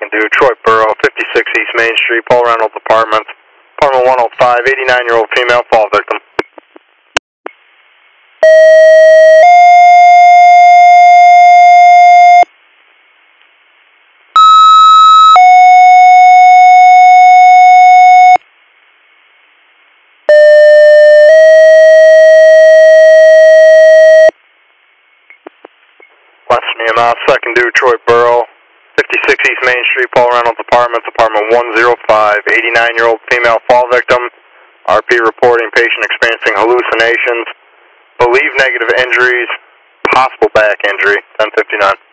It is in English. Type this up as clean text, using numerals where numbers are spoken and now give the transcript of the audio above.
2nd Detroit Borough, 56 East Main Street, Paul Reynolds Apartments, apartment 105, 89-year-old female fall victim. Western EMS, 2nd Detroit Borough, 56 East Main Street, Paul Reynolds Apartments, apartment 105, 89-year-old female fall victim. RP reporting patient experiencing hallucinations, believed negative injuries, possible back injury, 1059.